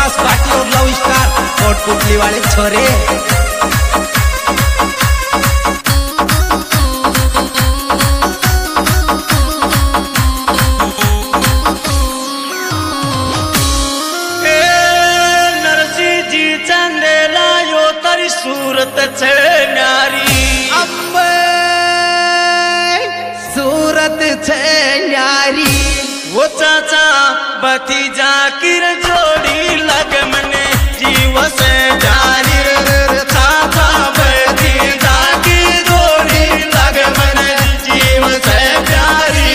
प्रकाश पाटी और love star Kotputli वाले छोरे। सूरत छे न्यारी अम्बे सूरत छे न्यारी वो चाचा भतीजा किर जोड़ी लग मने जीव से जारी चाचा भतीजा की जोड़ी लग मने जीव से प्यारी।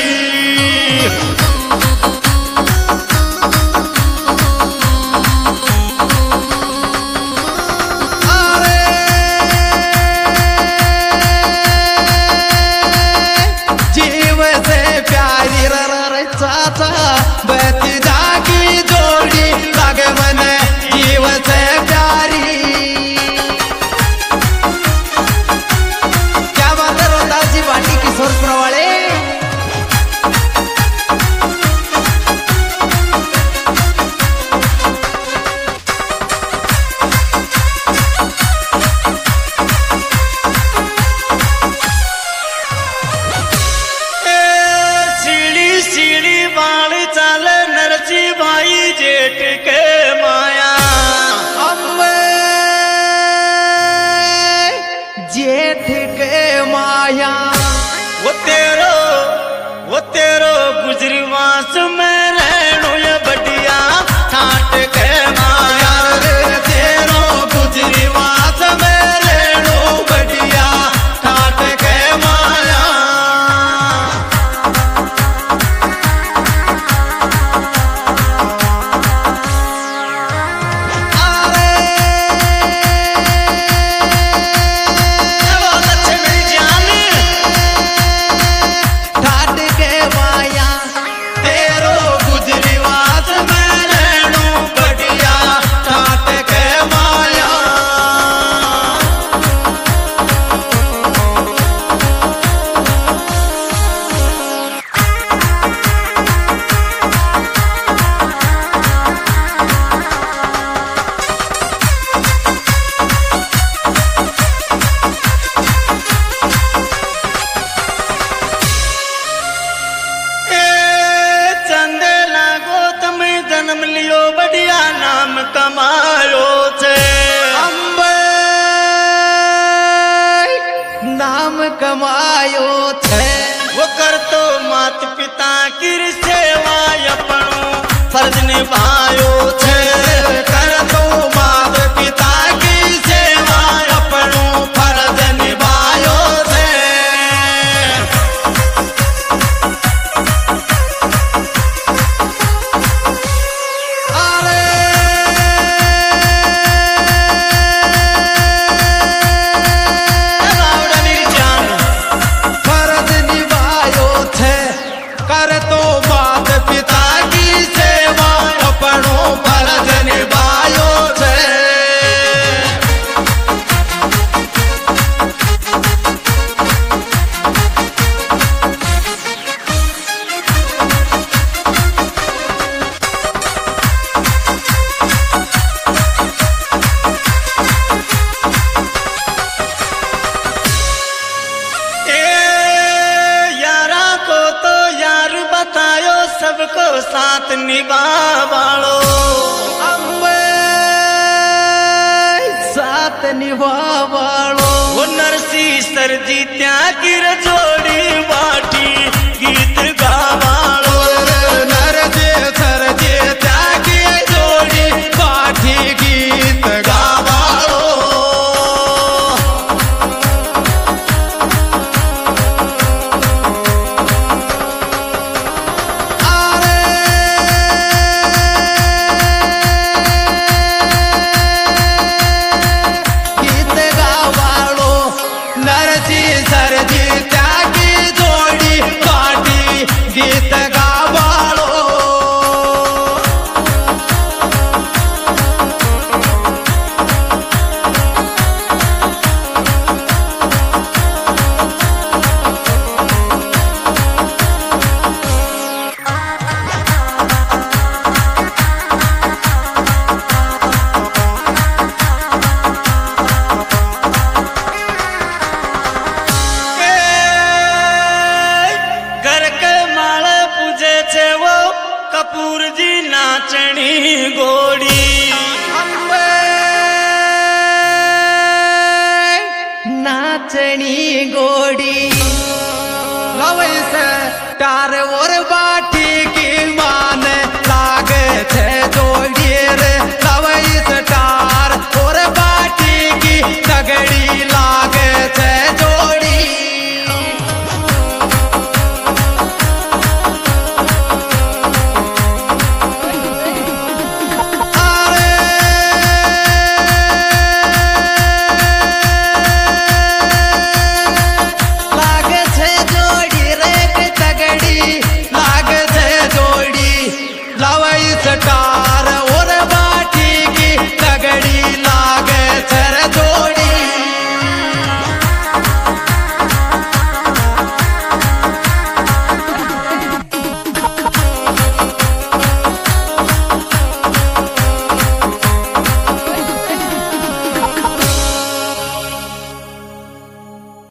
भतीजा की जोड़ी लगे मने जीव से प्यारी। क्या बात है रोहतास जी पार्टी किशोरपुर वाले। जेठ के माया अम्बे जेठ के माया वो तेरो गुजरवास में रहनो ये बढ़िया ठाट के माया तेरो गुजरवास में रहनो बढ़िया ठाट के माया। जन्म लियो बढ़िया नाम कमायो छे अम्बे नाम कमायो छे वो कर तो मात पिता की सेवा अपनो फर्ज निभायो छे कर तो मात पिता की सेवा अपनो फर्ज निभायो छे। सबको साथ निभावालो अम्बे साथ निभावालो वो नरसी सर जी त्या गिर जोड़ी बाटी गीत गावालो नरसी सर जी त्या की जोड़ी बाटी गीत गावालो। गोडी नाचणी गोडी लवैस टार और बाटी की मान लागे छे जोड़ी रे लवैस टार और बाटी की तगड़ी लागे छे जोड़ी स्टार